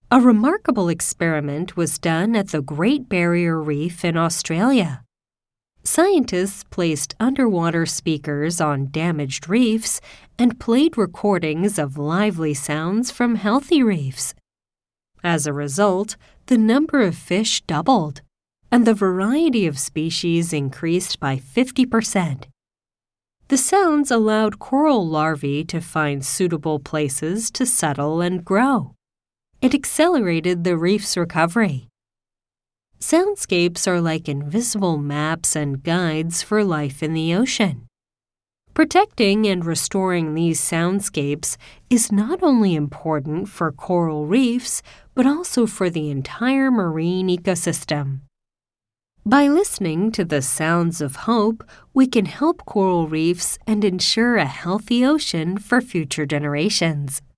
A remarkable experiment was done at the Great Barrier Reef in Australia. Scientists placed underwater speakers on damaged reefs and played recordings of lively sounds from healthy reefs. As a result, the number of fish doubled, and the variety of species increased by 50%. The sounds allowed coral larvae to find suitable places to settle and grow. It accelerated the reef's recovery. Soundscapes are like invisible maps and guides for life in the ocean. Protecting and restoring these soundscapes is not only important for coral reefs, but also for the entire marine ecosystem. By listening to the sounds of hope, we can help coral reefs and ensure a healthy ocean for future generations.